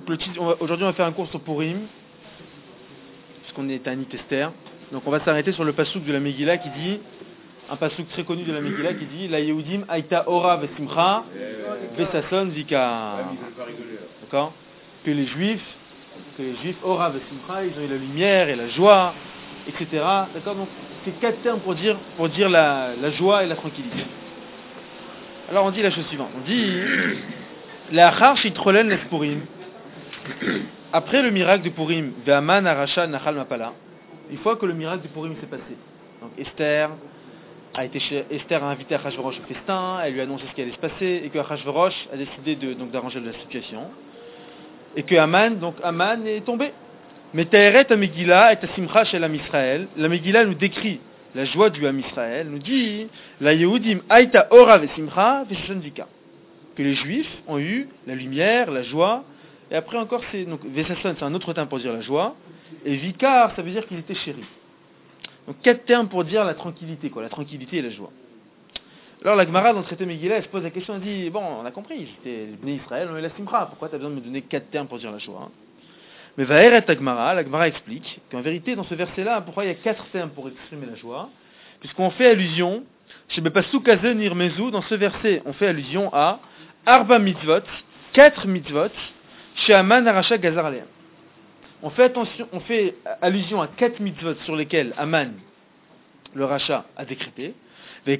le titre, aujourd'hui on va faire un cours sur Purim, puisqu'on est à Anit Esther. Donc on va s'arrêter sur le pasouk de la Megillah qui dit, un pasouk très connu de la Megillah qui dit, La Yehudim Aïta Ora Vesimcha Vesason Vika. D'accord? Que les Juifs, Ora Vesimcha, ils ont eu la lumière et la joie, etc. D'accord? Donc c'est 4 termes pour dire la joie et la tranquillité. Alors on dit la chose suivante. On dit, La Achar Shitrolen Les Purim. Après le miracle de Purim, Ve'aman Arasha Nachal Mapala, une fois que le miracle de Purim s'est passé, donc Esther a invité Achashverosh au festin, elle lui a annoncé ce qui allait se passer, et que Achashverosh a décidé d'arranger la situation, et que Aman est tombé. Mais Ta'eret Megillah et Simcha Shel Am Israël, la Megillah nous décrit la joie du Am Israël, nous dit La Yehudim Aïta Ora Vesimcha Veshason Vika, que les Juifs ont eu la lumière, la joie. Et après encore, Vesasson, c'est un autre terme pour dire la joie. Et Vikar, ça veut dire qu'il était chéri. Donc 4 termes pour dire la tranquillité, la tranquillité et la joie. Alors la Gemara, dans le traité Megillah, elle se pose la question, elle dit, bon, on a compris, c'était les Bnei Israël, on est la Simcha, pourquoi tu as besoin de me donner 4 termes pour dire la joie? Mais Vaeret la Gemara explique qu'en vérité, dans ce verset-là, pourquoi il y a 4 termes pour exprimer la joie? Puisqu'on fait allusion, chez Bepasuk Kazen Nirmezu, dans ce verset, on fait allusion à Arba Mitzvot, 4 mitzvot, chez Aman Arasha Gazar Aleem. On fait allusion à 4 mitzvot sur lesquels Aman, le rachat, a décrété. Et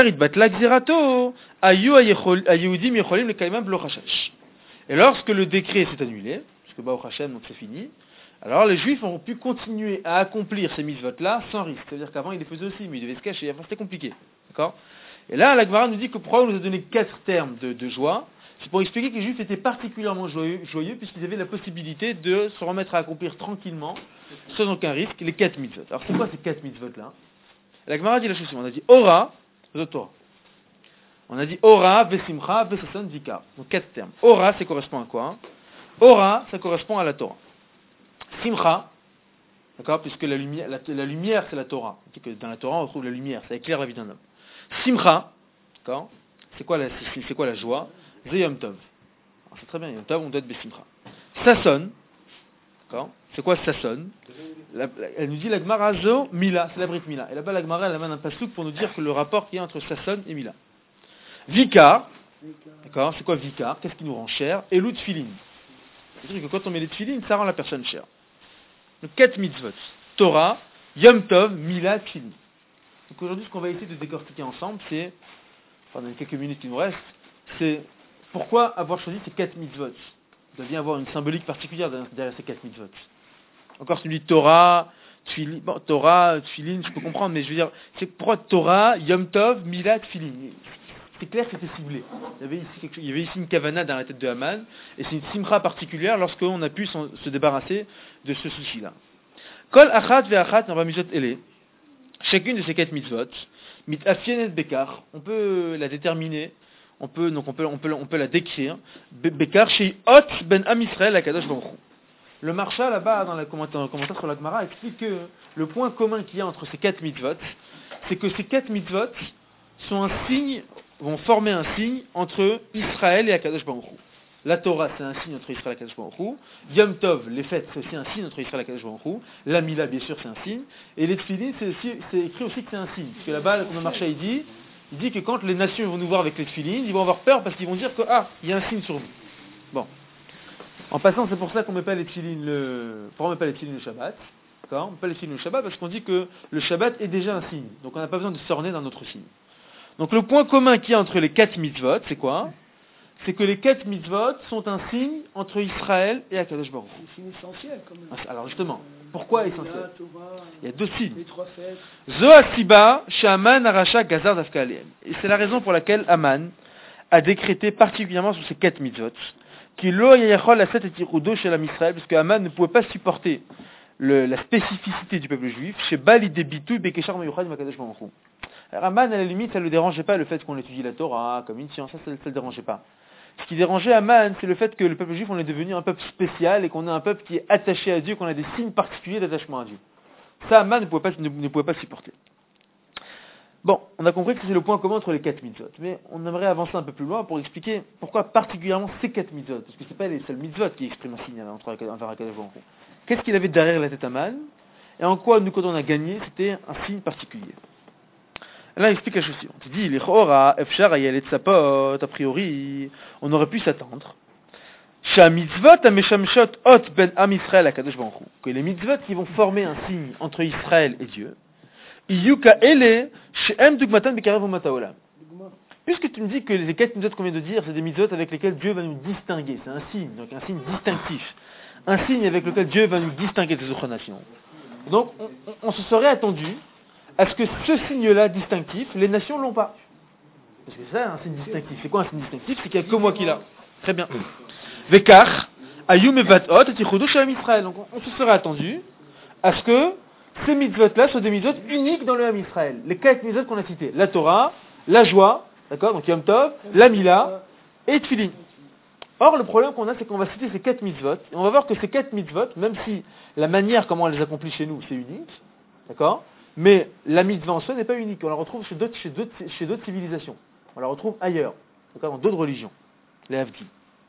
lorsque le décret s'est annulé, puisque Baruch Hashem, donc c'est fini, alors les Juifs ont pu continuer à accomplir ces mitzvot-là sans risque. C'est-à-dire qu'avant ils les faisaient aussi, mais ils devaient se cacher. Enfin, c'était compliqué. D'accord? Et là, la Gemara nous dit que pourquoi on nous a donné 4 termes de joie? C'est pour expliquer que les Juifs étaient particulièrement joyeux puisqu'ils avaient la possibilité de se remettre à accomplir tranquillement, sans aucun risque, les 4 mitzvot. Alors c'est quoi ces 4 mitzvot-là? La Gemara dit la chose suivante. On a dit Ora, Torah. On a dit Ora, Vesimcha, Vesason, Vika. Donc 4 termes. Ora, ça correspond à quoi? Ora, ça correspond à la Torah. Simcha, d'accord, puisque la lumière c'est la Torah. Dans la Torah on retrouve la lumière, ça éclaire la vie d'un homme. Simcha, d'accord, c'est quoi la joie? C'est Yom Tov. Alors, c'est très bien, Yom Tov, on doit être Besimcha. Sason, d'accord, c'est quoi Sason? Elle nous dit la Gemara Zo Mila, c'est la Brit Mila. Et là-bas la Gemara elle amène un pasouk pour nous dire que le rapport qu'il y a entre Sason et Mila. Vikar, d'accord, c'est quoi Vikar? Qu'est-ce qui nous rend cher? Elou Tfilin. C'est-à-dire que quand on met les Tfilin, ça rend la personne chère. Donc 4 mitzvot. Torah, Yom Tov, Mila, Tfilin. Donc aujourd'hui ce qu'on va essayer de décortiquer ensemble, c'est, pendant les quelques minutes qui nous restent, c'est pourquoi avoir choisi ces 4 mitzvot. Il doit bien avoir une symbolique particulière derrière ces 4 mitzvot. Encore celui de Torah, Tfilin, Tfilin, je peux comprendre, mais je veux dire, c'est pourquoi Torah, Yom Tov, Mila, Tfilin. C'est clair que c'était ciblé. Il y avait ici une kavana dans la tête de Haman, et c'est une simcha particulière lorsqu'on a pu se débarrasser de ce souci-là. Kol achat ve'achat n'en va misot ele. Chacune de ces 4 mitzvot, mitafienet bekar, on peut la déterminer, on peut la décrire. Bekar chez Hot ben Am Israël à Kadosh Baruch Hu. Le Marsha là-bas dans le commentaire sur la Gemara explique que le point commun qu'il y a entre ces 4 mitzvot, c'est que ces 4 mitzvot vont former un signe entre Israël et Akadosh Baruch Hu. La Torah, c'est un signe entre Israël et Akadosh Baruch Hu. Yom Tov, les fêtes, c'est aussi un signe entre Israël et Akadosh Baruch Hu. La Mila, bien sûr, c'est un signe. Et les Tfilin, c'est écrit aussi que c'est un signe. Parce que là-bas, le Marsha, il dit que quand les nations vont nous voir avec les Tfilin, ils vont avoir peur parce qu'ils vont dire que, il y a un signe sur vous. Bon. En passant, c'est pour ça qu'on ne met pas les Tfilin pourquoi on ne met pas les Tfilin le Shabbat? D'accord? On ne met pas les Tfilin le Shabbat parce qu'on dit que le Shabbat est déjà un signe. Donc on n'a pas besoin de s'orner d'un autre signe. Donc le point commun qu'il y a entre les 4 mitzvot, c'est quoi? C'est que les 4 mitzvot sont un signe entre Israël et Akadosh Baruch Hu. C'est un signe essentiel quand même. Alors justement, pourquoi essentiel? Il y a 2 signes. Les 3 fêtes. Zoasiba, Shaman, Arasha, Gazar, Dafka, Aleem. Et c'est la raison pour laquelle Aman a décrété particulièrement sur ces 4 mitzvot, qu'il lo yachol la set et tirudo chez l'Am Israël, parce que Aman ne pouvait pas supporter la spécificité du peuple juif, chez Bali Debitu, Bekeshar Mayuchad, Makadosh Baruch Hu. Alors Aman, à la limite, ça ne le dérangeait pas le fait qu'on étudie la Torah comme une science, ça ne le dérangeait pas. Ce qui dérangeait Aman, c'est le fait que le peuple juif, on est devenu un peuple spécial et qu'on est un peuple qui est attaché à Dieu, qu'on a des signes particuliers d'attachement à Dieu. Ça, Aman ne pouvait pas supporter. Bon, on a compris que c'est le point commun entre les 4 mitzvot, mais on aimerait avancer un peu plus loin pour expliquer pourquoi particulièrement ces 4 mitzvot, parce que c'est pas les seuls mitzvot qui expriment un signe envers Akadosh Baruch Hu. Qu'est-ce qu'il avait derrière la tête Aman, et en quoi nous, quand on a gagné, c'était un signe particulier. Là, il explique la chose suivante. Il dit, l'Echora, Efshar, Ayelet Sapot, a priori, on aurait pu s'attendre. Shamitzvot, Ameshamshot, Ot, Ben Am Israël, Akadosh Baruch Hu. Que les mitzvot qui vont former un signe entre Israël et Dieu, Iyuka Ele, Shehem Dugmatan Bekarev Umataolam. Puisque tu me dis que les 4 mitzvot qu'on vient de dire, c'est des mitzvot avec lesquels Dieu va nous distinguer, c'est un signe, donc un signe distinctif. Un signe avec lequel Dieu va nous distinguer des autres nations. Donc, on se serait attendu à ce que ce signe-là distinctif, les nations l'ont pas. Parce que c'est ça, un signe distinctif. C'est quoi un signe distinctif? C'est qu'il n'y a que moi qui l'a. Très bien. Vekar, Ayum Evatot, et Tichudo Shalom Israël. Donc, on se serait attendu à ce que ces mitzvot-là soient des mitzvot uniques dans le Ham Israël. Les 4 mitzvot qu'on a cités. La Torah, la joie, d'accord, donc Yom Tov, la Mila et Tfilin. Or, le problème qu'on a, c'est qu'on va citer ces 4 mitzvot, et on va voir que ces 4 mitzvot, même si la manière comment on les accomplit chez nous, c'est unique, d'accord, mais la mitzvah en soi n'est pas unique. On la retrouve chez d'autres civilisations. On la retrouve ailleurs, d'accord, dans d'autres religions. Les Havdi.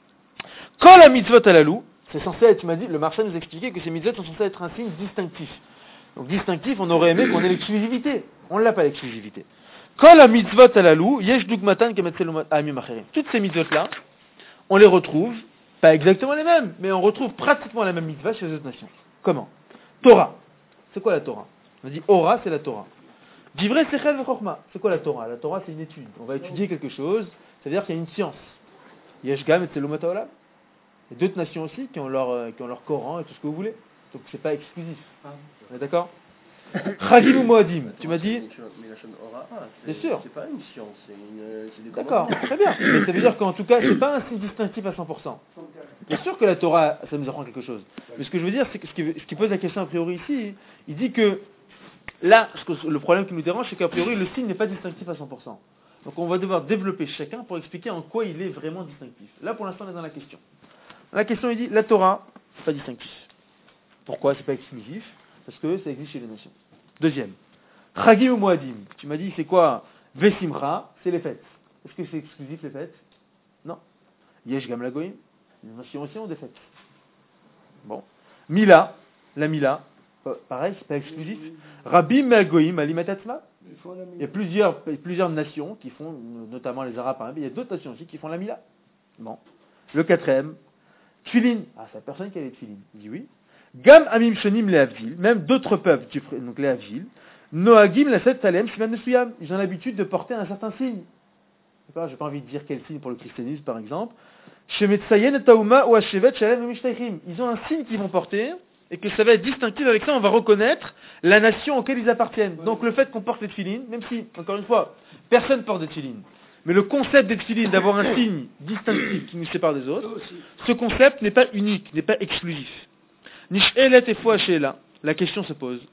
Quand la mitzvot à la loup, c'est censé être, tu m'as dit, le marchand nous expliquait que ces mitzvot sont censés être un signe distinctif. Donc distinctif, on aurait aimé qu'on ait l'exclusivité. On ne l'a pas l'exclusivité. Quand la mitzvot à la loup, yesh dugmatan kemetzel amim acherim. Toutes ces mitzvot-là, on les retrouve, pas exactement les mêmes, mais on retrouve pratiquement la même mitzvah chez les autres nations. Comment? Torah. C'est quoi la Torah? On a dit Ora, c'est la Torah. Divrei sechel vechokma. C'est quoi la Torah? La Torah, c'est une étude. On va étudier quelque chose, c'est-à-dire qu'il y a une science. Yesh gam et tzelumata olam. Il y a d'autres nations aussi qui ont leur Coran et tout ce que vous voulez. Donc c'est pas exclusif. On est d'accord? Chagim ou Moadim, tu m'as dit? Mais la chaîne Ora, bien sûr. C'est pas une science, c'est des d'accord, très bien. Mais ça veut dire qu'en tout cas, c'est pas un signe distinctif à 100%. Bien sûr que la Torah, ça nous apprend quelque chose. Mais ce que je veux dire, c'est que ce qui pose la question a priori ici, il dit que là, le problème qui nous dérange, c'est qu'a priori, le signe n'est pas distinctif à 100%. Donc on va devoir développer chacun pour expliquer en quoi il est vraiment distinctif. Là, pour l'instant, on est dans la question. Dans la question, il dit, la Torah, c'est pas distinctif. Pourquoi? C'est pas exclusif. Parce que ça existe chez les nations. Deuxième. Chagim ou Moadim. Tu m'as dit, c'est quoi? Vesimcha, c'est les fêtes. Est-ce que c'est exclusif les fêtes? Non. Yesh gam lagoim. Les nations aussi ont des fêtes. Bon. Mila, la Mila, pareil, c'est pas exclusif. Rabbi Meagoim, Alimatatzma. Il y a plusieurs nations qui font, notamment les Arabes, par exemple, il y a d'autres nations aussi qui font la Mila. Bon. Le quatrième. Tfilin. Ah, c'est la personne qui a les Tfilin. Il dit oui. Gam amim shonim lehavdil, même d'autres peuples, donc les havdil, noagim la set talem shivan mesuyam, ils ont l'habitude de porter un certain signe. D'accord, j'ai pas envie de dire quel signe pour le christianisme par exemple. Shemetsayen et tauma ou hashevet shalem mishtaychim, ils ont un signe qu'ils vont porter et que ça va être distinctif. Avec ça, on va reconnaître la nation auquel ils appartiennent. Donc le fait qu'on porte les tefilines, même si encore une fois, personne porte des tefilines, mais le concept des tefilines, d'avoir un signe distinctif qui nous sépare des autres, ce concept n'est pas unique, n'est pas exclusif. Nish'elet et fois là, la question se pose.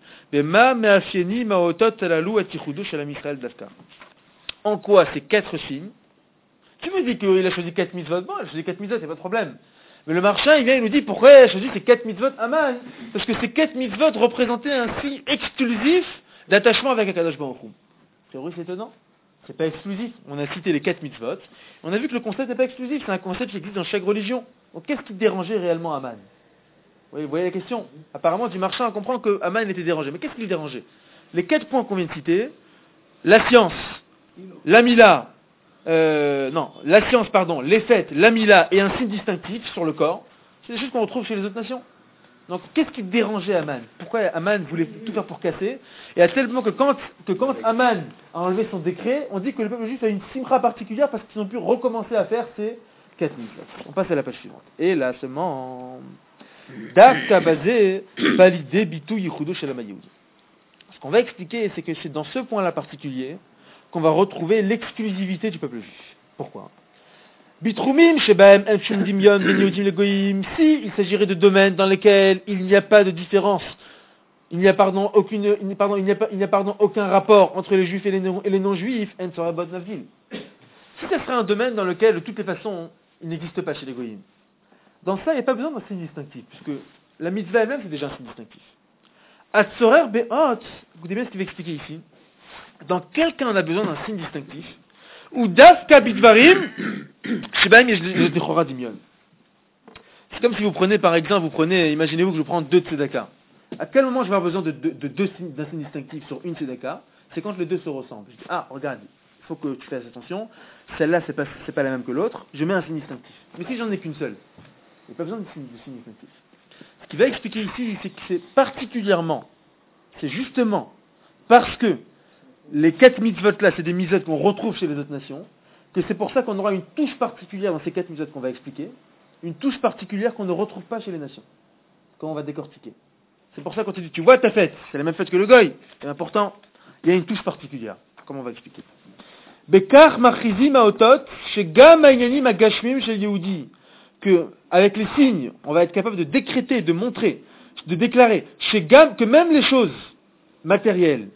En quoi ces 4 signes? Tu me dis qu'il a choisi 4 mitzvot, bon, il a choisi 4 mitzvot, il n'y a pas de problème. Mais le marchand, il vient et nous dit pourquoi il a choisi ces 4 mitzvot Aman? Parce que ces 4 mitzvot représentaient un signe exclusif d'attachement avec Akadosh Baruch Hu. Théorie, c'est étonnant. C'est pas exclusif. On a cité les 4 mitzvot. On a vu que le concept n'est pas exclusif, c'est un concept qui existe dans chaque religion. Donc qu'est-ce qui dérangeait réellement Aman? Vous voyez la question? Apparemment, du marchand à comprendre que Aman était dérangé. Mais qu'est-ce qui le dérangeait? Les 4 points qu'on vient de citer, la science, la mila, la science, pardon, les fêtes, la mila et un signe distinctif sur le corps, c'est des choses qu'on retrouve chez les autres nations. Donc, qu'est-ce qui dérangeait Aman? Pourquoi Aman voulait tout faire pour casser? Et à tel point que quand Aman a enlevé son décret, on dit que le peuple juif a une simra particulière parce qu'ils ont pu recommencer à faire ces 4 mitzvot. On passe à la page suivante. Et là, seulement... Dafka basé validé bitou yichudo chez la Mayoud. Ce qu'on va expliquer, c'est que c'est dans ce point-là particulier qu'on va retrouver l'exclusivité du peuple juif. Pourquoi? Bitroumim shebaem el shum dimyon ben yehudim le goyim. Si il s'agirait de domaines dans lesquels il n'y a pas de différence, il n'y a aucun rapport entre les juifs et les non-juifs, en sera bonne navdil. Si ce serait un domaine dans lequel, de toutes les façons, il n'existe pas chez les goyim, dans ça, il n'y a pas besoin d'un signe distinctif, puisque la mitzvah elle-même, c'est déjà un signe distinctif. Atzorer be'ot, écoutez bien ce qu'il va expliquer ici. dans quel cas on a besoin d'un signe distinctif, ou dafka bidvarim, shebaim yesh dechora dimion. C'est comme si vous prenez, par exemple, imaginez-vous que je prends 2 tzedaka. À quel moment je vais avoir besoin d'un signe distinctif sur une tzedaka? C'est quand les deux se ressemblent. Je dis, regarde, il faut que tu fasses attention, celle-là, c'est pas la même que l'autre, je mets un signe distinctif. Mais si j'en ai qu'une seule, il n'y a pas besoin de signe distinctif. Ce qu'il va expliquer ici, c'est que c'est justement parce que les 4 mitzvot-là, c'est des mitzvot qu'on retrouve chez les autres nations, que c'est pour ça qu'on aura une touche particulière dans ces 4 mitzvot qu'on va expliquer, une touche particulière qu'on ne retrouve pas chez les nations, quand on va décortiquer. C'est pour ça qu'on te dit, tu vois ta fête, c'est la même fête que le goy, c'est important, il y a une touche particulière, comme on va expliquer. Bekar machrizim haotot, shegam ha'inyanim hagashmim shel Yehudi, que avec les signes, on va être capable de décréter, de montrer, de déclarer, que même les choses matérielles,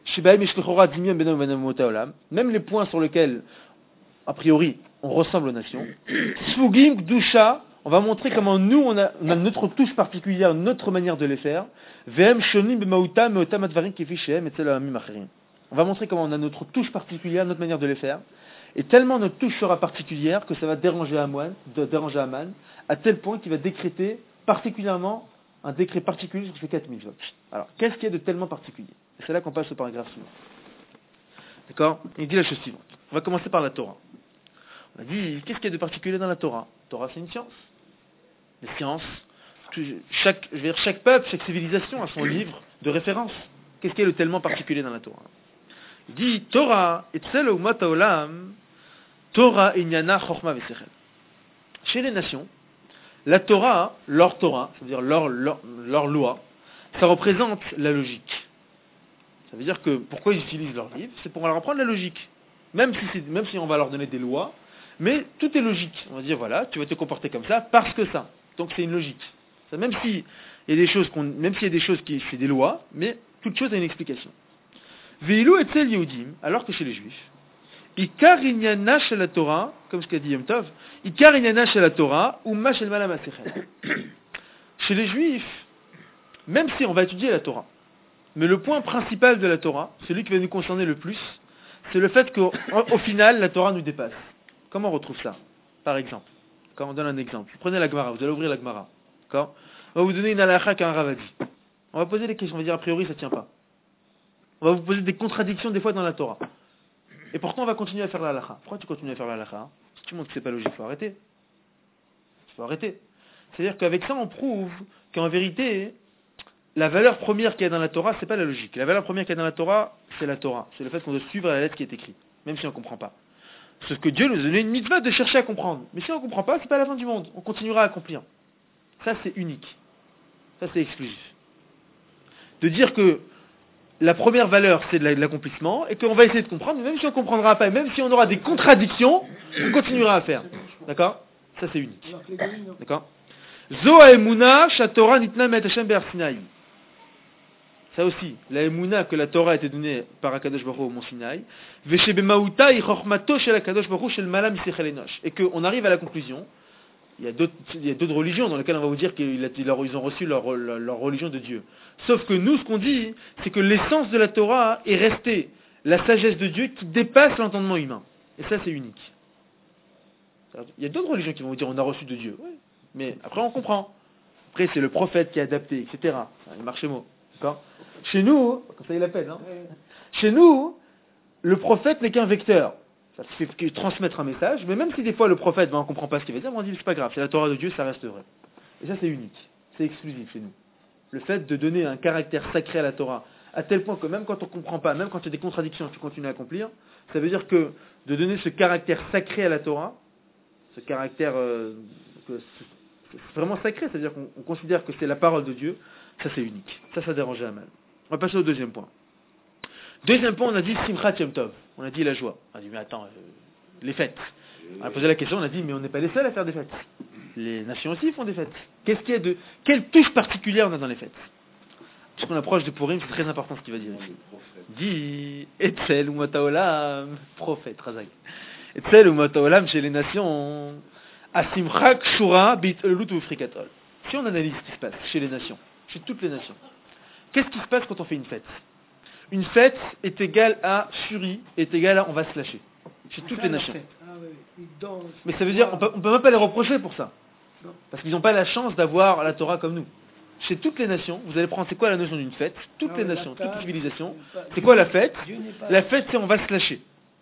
même les points sur lesquels, a priori, on ressemble aux nations, Sfugim, Gdusha, on va montrer comment nous, on a notre touche particulière, notre manière de les faire. On va montrer comment on a notre touche particulière, notre manière de les faire. Et tellement notre touche sera particulière que ça va déranger Aman, à tel point qu'il va décréter particulièrement un décret particulier sur ces 4 mitzvot. Alors, qu'est-ce qu'il y a de tellement particulier? Et c'est là qu'on passe au paragraphe suivant. D'accord? Il dit la chose suivante. On va commencer par la Torah. On a dit, qu'est-ce qu'il y a de particulier dans la Torah? La Torah, c'est une science. Les sciences, chaque peuple, chaque civilisation a son livre de référence. Qu'est-ce qu'il y a de tellement particulier dans la Torah? Il dit, Torah, etzel umat haolam, Torah inyana chorma vesechel. Chez les nations, la Torah, c'est-à-dire leur loi, ça représente la logique. Ça veut dire que pourquoi ils utilisent leur livre, c'est pour leur apprendre la logique. Même si on va leur donner des lois, mais tout est logique. On va dire voilà, tu vas te comporter comme ça parce que ça. Donc c'est une logique. Ça, même s'il y a des choses qui c'est des lois, mais toute chose a une explication. Ve'ilu etzel Yehudim, alors que chez les Juifs, Ikar inyana shel la Torah, comme ce qu'a dit Yom Tov, Ikar inyana shel la Torah, umma shel malam asechel. Chez les Juifs, même si on va étudier la Torah, mais le point principal de la Torah, celui qui va nous concerner le plus, c'est le fait qu'au final, la Torah nous dépasse. Comment on retrouve ça? Par exemple, quand on donne un exemple, prenez la Gemara, vous allez ouvrir la Gemara, d'accord? On va vous donner une halakha qu'un rav a dit. On va poser des questions, on va dire a priori ça tient pas. On va vous poser des contradictions des fois dans la Torah. Et pourtant on va continuer à faire la halakha. Pourquoi tu continues à faire la halakha? Si tu montres que c'est pas logique, il faut arrêter. Il faut arrêter. C'est-à-dire qu'avec ça on prouve qu'en vérité, la valeur première qu'il y a dans la Torah, c'est pas la logique. La valeur première qu'il y a dans la Torah, c'est la Torah. C'est le fait qu'on doit suivre la lettre qui est écrite, même si on ne comprend pas. Sauf que Dieu nous a donné une mitzvah de chercher à comprendre. Mais si on ne comprend pas, c'est pas la fin du monde. On continuera à accomplir. Ça, c'est unique. Ça, c'est exclusif. De dire que la première valeur, c'est de l'accomplissement, et qu'on va essayer de comprendre, mais même si on ne comprendra pas, même si on aura des contradictions, on continuera à faire. D'accord? Ça, c'est unique. D'accord? Zo emuna shatora nitna met Hashem be'ar Sinaï. Ça aussi, la emuna que la Torah a été donnée par Akadosh Baruch Hu au mont Sinaï, veshebemaouta ichormato shel Akadosh Baruch Hu shel malam sechel enosh. Et qu'on arrive à la conclusion, il y a d'autres religions dans lesquelles on va vous dire qu'ils ont reçu leur religion de Dieu. Sauf que nous, ce qu'on dit, c'est que l'essence de la Torah est restée la sagesse de Dieu qui dépasse l'entendement humain. Et ça, c'est unique. Il y a d'autres religions qui vont vous dire on a reçu de Dieu. Oui. Mais après, on comprend. Après, c'est le prophète qui a adapté, etc. Il marche mot. D'accord? Chez nous, comme ça il appelle, hein. Chez nous, le prophète n'est qu'un vecteur. Ça fait que transmettre un message, mais même si des fois le prophète, on ne comprend pas ce qu'il veut dire, on dit c'est pas grave, c'est la Torah de Dieu, ça reste vrai. Et ça c'est unique, c'est exclusif chez nous. Le fait de donner un caractère sacré à la Torah, à tel point que même quand on ne comprend pas, même quand il y a des contradictions, tu continues à accomplir, ça veut dire que de donner ce caractère sacré à la Torah, ce caractère c'est vraiment sacré, c'est-à-dire qu'on considère que c'est la parole de Dieu, ça c'est unique. Ça dérangeait à mal. On va passer au deuxième point. Deuxième point, on a dit Simchat Yom Tov. On a dit la joie. On a dit, mais attends, les fêtes. On a posé la question, on a dit, mais on n'est pas les seuls à faire des fêtes. Les nations aussi font des fêtes. Qu'est-ce qu'il y a de... Quelle touche particulière on a dans les fêtes? Puisqu'on approche de Purim, c'est très important ce qu'il va dire ici. Dit, Etzel ou Mataolam, prophète, Razak. Etzel ou Mataolam chez les nations, Asimcha Kshura Bit Elut ou Frikatol. Si on analyse ce qui se passe chez les nations, chez toutes les nations, qu'est-ce qui se passe quand on fait une fête? une fête est égale à Shuri, est égale à on va se lâcher. Chez toutes les nations. Mais ça veut dire, on peut même pas les reprocher pour ça. Non. Parce qu'ils n'ont pas la chance d'avoir la Torah comme nous. Chez toutes les nations, vous allez prendre, c'est quoi la notion d'une fête? Toutes les nations, toutes les civilisations. C'est quoi la fête? La fête, c'est on va se lâcher.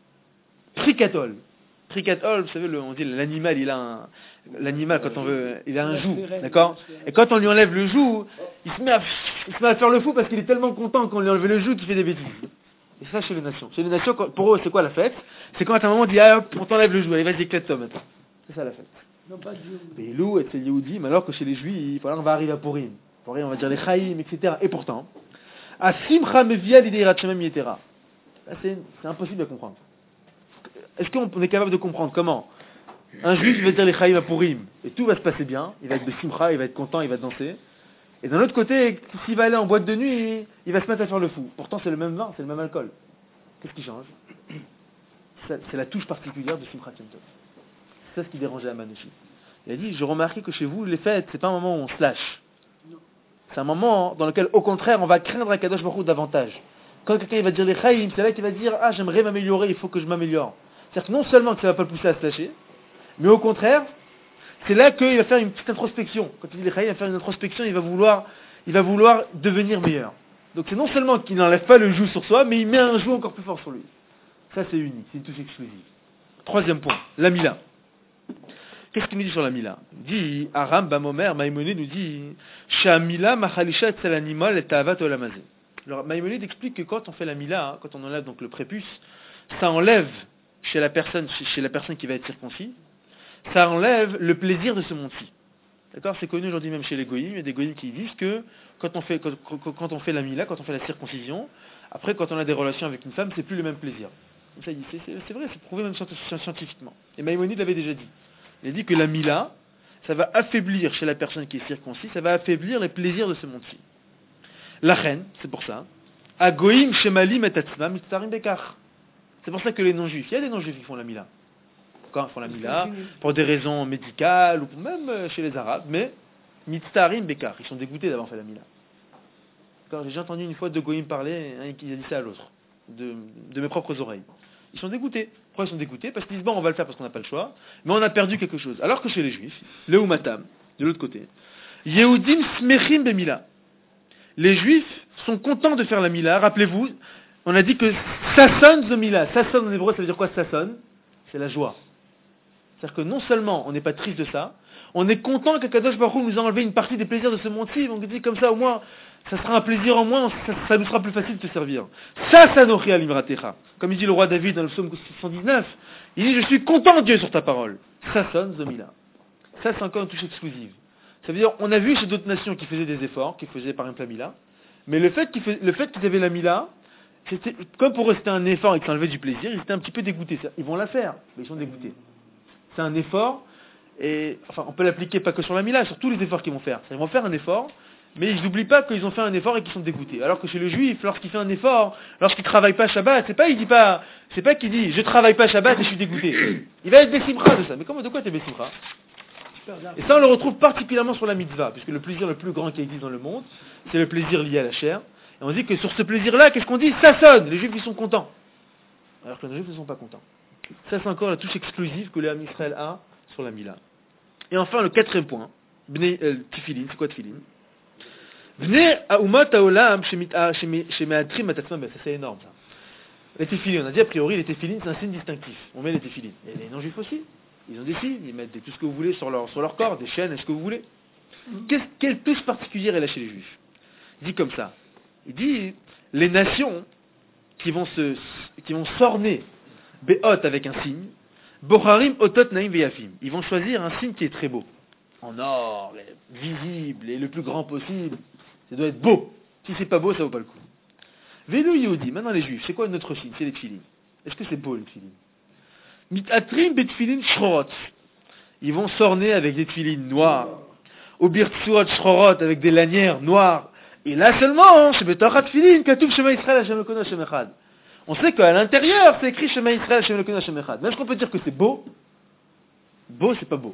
Tricatol. Tricatol, vous savez, on dit l'animal, l'animal quand on veut, il a un joug, d'accord? Et quand on lui enlève le joug, il se met à faire le fou parce qu'il est tellement content qu'on lui enlève le joug qu'il fait des bêtises. Et ça chez les nations. Chez les nations, pour eux, c'est quoi la fête? C'est quand à un moment on dit, ah, on t'enlève le joug, allez, vas-y, éclate-toi maintenant. C'est ça la fête. Non, pas Dieu. Et Lou, et c'est Yehoudim, alors que chez les Juifs, voilà, on va arriver à Purim. Purim, on va dire les Chaïm, etc. Et pourtant, à Simcha Mevia l'idérat Shemem Yetera. C'est impossible à comprendre. Est-ce qu'on est capable de comprendre comment un Juif il va dire les Chaïm à Purim, et tout va se passer bien, il va être de Simcha, il va être content, il va danser. Et d'un autre côté, s'il va aller en boîte de nuit, il va se mettre à faire le fou. Pourtant, c'est le même vin, c'est le même alcool. Qu'est-ce qui change? C'est la touche particulière de Simchat Yom Tov. C'est ça ce qui dérangeait Aman aussi. Il a dit, je remarquais que chez vous, les fêtes, c'est pas un moment où on se lâche. C'est un moment dans lequel, au contraire, on va craindre Akadosh Baruch Hu davantage. Quand quelqu'un va dire les Chaïm, c'est là qu'il va dire, ah, j'aimerais m'améliorer, il faut que je m'améliore. C'est-à-dire que non seulement que ça va pas le pousser à se lâcher, mais au contraire, c'est là qu'il va faire une petite introspection. Quand il dit les Chaïm, il va faire une introspection, il va vouloir devenir meilleur. Donc c'est non seulement qu'il n'enlève pas le joug sur soi, mais il met un joug encore plus fort sur lui. Ça c'est unique, c'est une touche exclusive. Troisième point, la Mila. Qu'est-ce qu'il nous dit sur la Mila? Il dit, Aram Bamomer, Maïmonide nous dit, Shamila Machalisha Etzel Animal et Tavat Olamazé. Alors Maïmonide explique que quand on fait la Mila, quand on enlève donc le prépuce, ça enlève chez la personne qui va être circoncis, ça enlève le plaisir de ce monde-ci. D'accord? C'est connu aujourd'hui même chez les goïms, il y a des goïms qui disent que quand on fait la Mila, quand on fait la circoncision, après quand on a des relations avec une femme, c'est plus le même plaisir. Ça, c'est vrai, c'est prouvé même scientifiquement. Et Maïmonide l'avait déjà dit. Il a dit que la Mila, ça va affaiblir chez la personne qui est circoncis, ça va affaiblir les plaisirs de ce monde-ci. La reine, c'est pour ça. Agoïm shemalim et atzmam mitztarim bekar. C'est pour ça que les non-juifs, il y a des non-juifs qui font la Mila. Quand ils font la Mila, pour des raisons médicales, ou même chez les Arabes, mais mitztarim bekar, ils sont dégoûtés d'avoir fait la Mila. Quand j'ai déjà entendu une fois deux goïms parler, un qui a dit ça à l'autre, de mes propres oreilles. Ils sont dégoûtés. Pourquoi ils sont dégoûtés? Parce qu'ils disent, bon, on va le faire parce qu'on n'a pas le choix, mais on a perdu quelque chose. Alors que chez les Juifs, le Umatam, de l'autre côté, Yehudim smechim bemila. Les Juifs sont contents de faire la Mila. Rappelez-vous, on a dit que Sasson the Mila. Sasson en hébreu, ça veut dire quoi Sasson? C'est la joie. C'est-à-dire que non seulement on n'est pas triste de ça, on est content que Kadosh Baruch Hu nous a enlevé une partie des plaisirs de ce monde-ci. On dit comme ça, au moins, ça sera un plaisir en moins, ça nous sera plus facile de te servir. Ça nourrit alimratecha. Comme il dit le roi David dans le psaume 619, il dit, je suis content Dieu sur ta parole. Ça sonne Zomila. Ça c'est encore une touche exclusive. Ça veut dire, on a vu chez d'autres nations qui faisaient des efforts, qui faisaient par exemple la Mila, mais le fait qu'ils avaient la Mila, c'était, comme pour eux c'était un effort et qu'ils enlevaient du plaisir, ils étaient un petit peu dégoûtés. Ils vont la faire, mais ils sont dégoûtés. C'est un effort, et enfin on peut l'appliquer pas que sur la Mila, sur tous les efforts qu'ils vont faire. Ils vont faire un effort, mais ils n'oublient pas qu'ils ont fait un effort et qu'ils sont dégoûtés. Alors que chez le juif, lorsqu'il fait un effort, lorsqu'il travaille pas Shabbat, c'est pas qu'il dit je travaille pas Shabbat et je suis dégoûté. Il va être Bessimcha de ça. Mais comment, de quoi t'es Bessimcha? Et ça on le retrouve particulièrement sur la mitzvah, puisque le plaisir le plus grand qui existe dans le monde, c'est le plaisir lié à la chair. Et on dit que sur ce plaisir-là, qu'est-ce qu'on dit? Ça sonne. Les juifs ils sont contents. Alors que les juifs ne sont pas contents. Ça c'est encore la touche exclusive que l'Am Israël a sur la Mila. Et enfin le quatrième point, Tifilin, c'est quoi Tifilin? Venez à Umat Haolam chez Meatrim Atatzmam, ça c'est énorme ça. Les téfilines, on a dit a priori les téfilines c'est un signe distinctif. On met les téfilines. Et les non-juifs aussi. Ils ont des signes, ils mettent tout ce que vous voulez sur leur corps, des chaînes, ce que vous voulez. Quelle touche particulière est là chez les juifs? Il dit comme ça. Il dit les nations qui vont s'orner Be'ot avec un signe, Bocharim Otot Naim Veyafim. Ils vont choisir un signe qui est très beau. En or, visible et le plus grand possible. Ça doit être beau. Si c'est pas beau, ça vaut pas le coup. Vélo Yehudi, maintenant les juifs, c'est quoi notre signe? C'est les tefilines. Est-ce que c'est beau les tefilines? Mitatrim betfilin shrorot. Ils vont s'orner avec des tefilines noires. Au birtsuot shrorot avec des lanières noires. Et là seulement, chez Betorat tefilin, katoub Shema Israël Hashem Elokeinu Hashem Echad. On sait qu'à l'intérieur, c'est écrit Shema Israël Hashem Elokeinu Hashem Echad. Mais est-ce qu'on peut dire que c'est beau? Beau, c'est pas beau.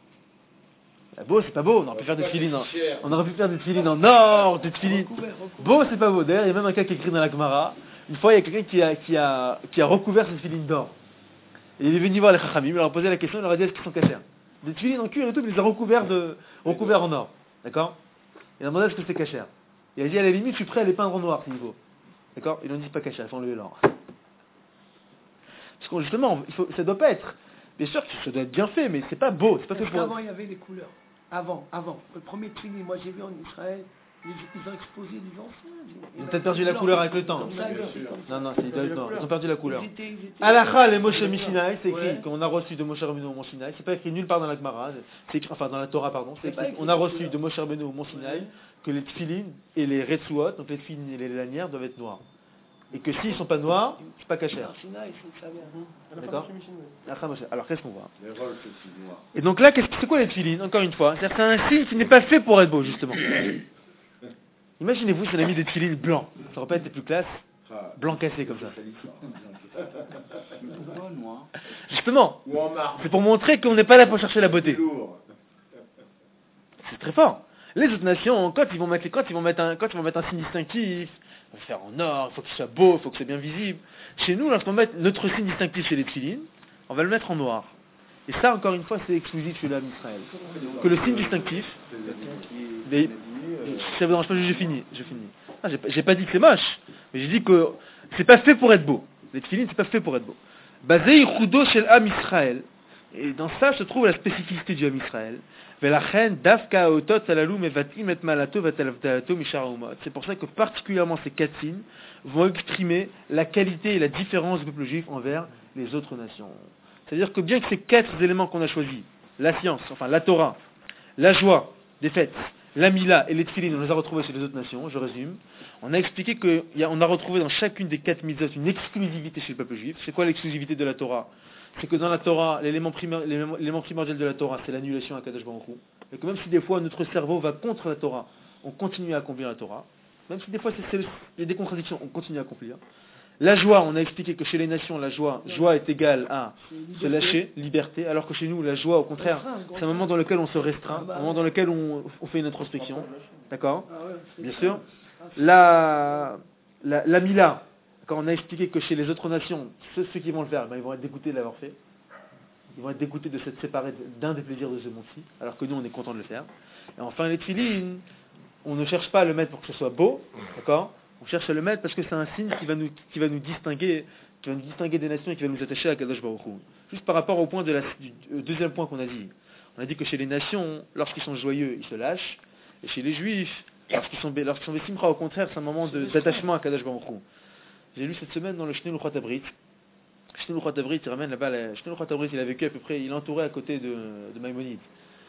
Beau, c'est pas beau. On aurait pu faire des tefilines en or, des tefilines. Beau, c'est pas beau. D'ailleurs, il y a même un cas qui est écrit dans la Gemara. Une fois, il y a quelqu'un qui a recouvert ses filines d'or. Et il est venu voir les Chachamim, il leur a posé la question, il leur a dit est-ce qu'ils sont cachers. Des filines en cuir et tout, il les a recouverts en or. D'accord? Il a demandé est-ce que c'est cacher. Il a dit à la limite, je suis prêt à les peindre en noir s'il faut. D'accord? Ils ont dit c'est pas caché, il faut enlever l'or. Parce que justement, ça doit pas être. Bien sûr que ça doit être bien fait, mais c'est pas beau, c'est pas fait pour. Avant, il y avait les couleurs. Avant. Le premier trini, moi j'ai vu en Israël, ils ont exposé les anciens. Ils ont peut-être perdu la couleur avec le temps. Comme ça, Non, ils ont perdu la couleur. Ils étaient- Alacha les Moshe Mishinai, c'est écrit qu'on a reçu de Moshe Rabbeinu au Mont Sinaï. C'est pas écrit nulle part dans la Gemara, c'est écrit, enfin dans la Torah, pardon. C'est écrit qu'on a reçu de Moshe Rabbeinu au Mont Sinaï que les tfilines et les retsuot, donc les tfilines et les lanières, doivent être noirs. Et que s'ils sont pas noirs, c'est pas caché. Sinaï, c'est ça vient. D'accord. Alors qu'est-ce qu'on voit? Les rôles, c'est noir. Et donc là, c'est quoi les tfilines? Encore une fois, c'est un signe qui n'est pas fait pour être beau, justement. Imaginez-vous si on a mis des tfilines blancs. Ça aurait pas été plus classe. Blanc cassé comme ça. Pourquoi noir? Justement, Ou en marbre. c'est pour montrer qu'on n'est pas là pour chercher la C'est beauté. lourd. C'est très fort. Les autres nations, quand ils vont mettre un signe distinctif, ils vont le faire en or, il faut qu'il soit beau, il faut que c'est bien visible. Chez nous, lorsqu'on met notre signe distinctif chez les tfilines, on va le mettre en noir. Et ça, encore une fois, c'est exclusif chez l'âme d'Israël. Que le signe distinctif, mais, ça vous dérange pas, j'ai fini. Ah, j'ai pas dit que c'est moche, mais j'ai dit que c'est pas fait pour être beau. Les tfilines, c'est pas fait pour être beau. Basé Yichudo chez l'âme Israël. Et dans ça se trouve la spécificité du Ham Israël. C'est pour ça que particulièrement ces 4 signes vont exprimer la qualité et la différence du peuple juif envers les autres nations. C'est-à-dire que bien que ces 4 éléments qu'on a choisis, la science, enfin la Torah, la joie des fêtes, la Mila et les tfilines, on les a retrouvés chez les autres nations, je résume. On a expliqué qu'on a retrouvé dans chacune des 4 mitzvot une exclusivité chez le peuple juif. C'est quoi l'exclusivité de la Torah? C'est que dans la Torah, l'élément primordial de la Torah, c'est l'annulation à Kadosh Baruch Hu. Et que même si des fois notre cerveau va contre la Torah, on continue à accomplir la Torah. Même si des fois il y a des contradictions, on continue à accomplir. La joie, on a expliqué que chez les nations, la joie est égale à se lâcher, liberté, alors que chez nous, la joie, au contraire, c'est un moment dans lequel on se restreint, un moment dans lequel on fait une introspection. D'accord? Bien sûr. La Mila, quand on a expliqué que chez les autres nations, ceux qui vont le faire, ils vont être dégoûtés de l'avoir fait. Ils vont être dégoûtés de s'être séparés d'un des plaisirs de ce monde-ci, alors que nous, on est content de le faire. Et enfin, les tfilines, on ne cherche pas à le mettre pour que ce soit beau, d'accord? On cherche à le mettre parce que c'est un signe qui va nous distinguer des nations et qui va nous attacher à Kadosh Baruch Hu. Juste par rapport au point du deuxième point qu'on a dit. On a dit que chez les nations, lorsqu'ils sont joyeux, ils se lâchent. Et chez les juifs, lorsqu'ils sont Besimcha, au contraire, c'est un moment d'attachement à Kadosh Baruch Hu. J'ai lu cette semaine dans le Shnei Luchot Abrit. Shnei Luchot Abrit, il ramène là-bas, Shnei Luchot Abrit, il a vécu à peu près, il est entouré à côté de Maïmonide.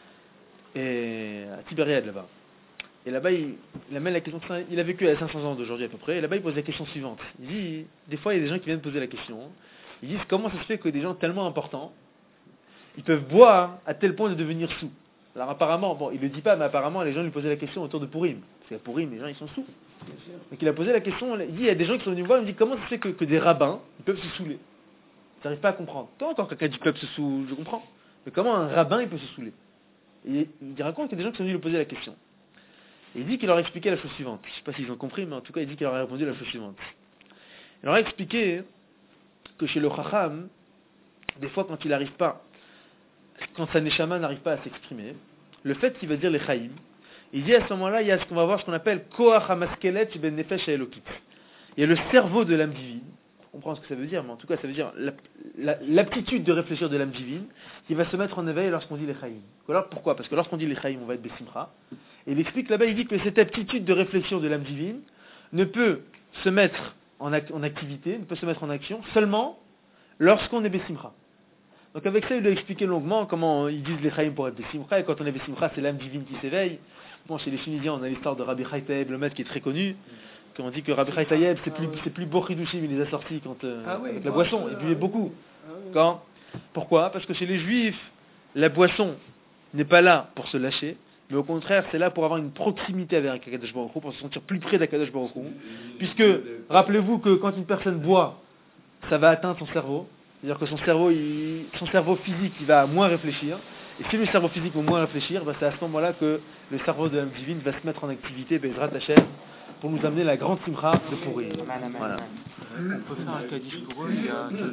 Et à Tibériade là-bas. Et là-bas, il amène la question, il a vécu à 500 ans d'aujourd'hui à peu près, et là-bas il pose la question suivante. Il dit, des fois il y a des gens qui viennent poser la question, ils disent comment ça se fait que des gens tellement importants, ils peuvent boire à tel point de devenir sous. Alors apparemment, bon, il ne le dit pas, mais apparemment les gens lui posaient la question autour de Purim. Parce qu'à Purim, les gens ils sont sous. Donc il a posé la question, il dit, il y a des gens qui sont venus me voir, il me dit comment ça se fait que des rabbins, ils peuvent se saouler. Ils n'arrivent pas à comprendre. Toi, quand quelqu'un dit peuple se saoule, je comprends. Mais comment un rabbin il peut se saouler? Et il raconte qu'il y a des gens qui sont venus lui poser la question. Et il dit qu'il leur a expliqué la chose suivante. Je ne sais pas s'ils ont compris, mais en tout cas, il dit qu'il leur a répondu la chose suivante. Il leur a expliqué que chez le Chacham, des fois, quand il n'arrive pas, quand sa Neshama n'arrive pas à s'exprimer, le fait qu'il va dire les Chaïm, il dit à ce moment-là, il y a ce qu'on va voir, ce qu'on appelle Koach HaMaskelet Ben Nefesh HaElokit. Il y a le cerveau de l'âme divine. On comprend ce que ça veut dire, mais en tout cas, ça veut dire l'aptitude de réfléchir de l'âme divine qui va se mettre en éveil lorsqu'on dit les Chaïm. Alors pourquoi? Parce que lorsqu'on dit les Chaïm, on va être Besimcha. Et il explique là-bas, il dit que cette aptitude de réflexion de l'âme divine ne peut se mettre en activité, ne peut se mettre en action seulement lorsqu'on est Besimcha. Donc avec ça, il a expliqué longuement comment ils disent les Chaïm pour être Besimcha, et quand on est Besimcha, c'est l'âme divine qui s'éveille. Bon, chez les Sunnidiens, on a l'histoire de Rabbi Chai Taïeb, le maître qui est très connu, on dit que Rabbi Chai Taïeb, c'est plus beau Chidushim, il les a sortis avec la boisson, il buvait beaucoup. Quand? Pourquoi? Parce que chez les Juifs, la boisson n'est pas là pour se lâcher, mais au contraire, c'est là pour avoir une proximité avec Akadosh Baruch Hu, pour se sentir plus près d'Akadosh Baruch Hu. Puisque, rappelez-vous que quand une personne boit, ça va atteindre son cerveau. C'est-à-dire que son cerveau physique, il va moins réfléchir. Et si le cerveau physique va moins réfléchir, c'est à ce moment-là que le cerveau de l'âme divine va se mettre en activité, Bezrat Hashem, pour nous amener la grande simcha de Purim. Voilà. On peut faire un Kaddish pour eux via